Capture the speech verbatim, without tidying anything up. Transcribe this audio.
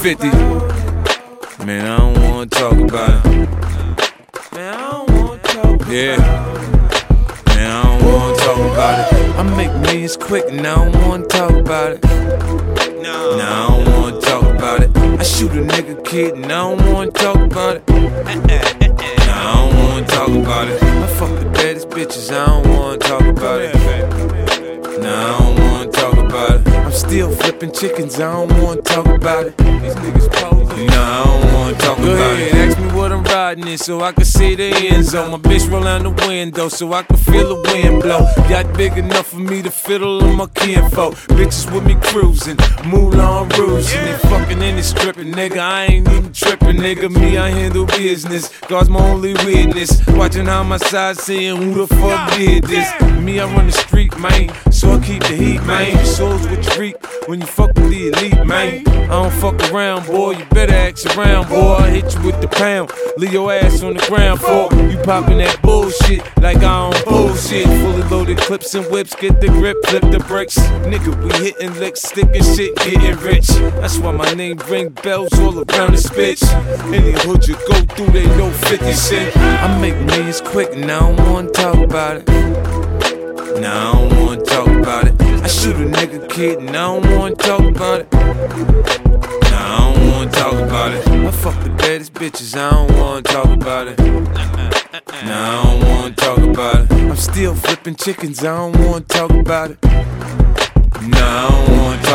fifty. Man, I don't wanna talk about it. Man, I don't wanna talk about it. Yeah. Man, I don't wanna talk about it. I make millions quick and I don't wanna talk about it. No, I don't wanna talk about it. I shoot a nigga kid and I don't wanna talk about it. Nah, I don't wanna talk about it. I fuck the baddest bitches, I don't wanna talk about it. Nah, I don't wanna talk about it. I'm still flipping chickens, I don't wanna talk about it. These niggas posing. Nah, I don't wanna talk Go about ahead, it. Ask me what I'm riding in so I can see the end zone. My bitch roll out the window so I can feel the wind blow. Yacht big enough for me to fiddle on my kinfolk. Bitches with me cruising, Moulin Rouge. And they fucking in the stripping, nigga. I ain't even tripping, nigga. Me, I handle business. God's my only witness. Watching how my side saying who the fuck did this. Me, I run the street, man. So I keep the heat, man. Your souls what you reap when you fuck with the elite, man. I don't fuck around, boy. You better act around, boy. I hit you with the pound. Leave your ass on the ground for you popping that bullshit like I don't bullshit. Fully loaded clips and whips, get the grip, flip the bricks. Nigga, we hitting licks, sticking shit, getting rich. That's why my name ring bells all around this bitch. Any hood you go through, they know fifty cent. I make millions quick and I don't wanna talk about it. Nah, I don't wanna talk about it. I shoot a nigga kid and I don't wanna talk about it. Nah, I don't wanna talk about it. I fuck the baddest bitches, I don't wanna talk about it. Nah, I don't wanna talk about it. I'm still flipping chickens, I don't wanna talk about it. Nah, I don't wanna talk about it.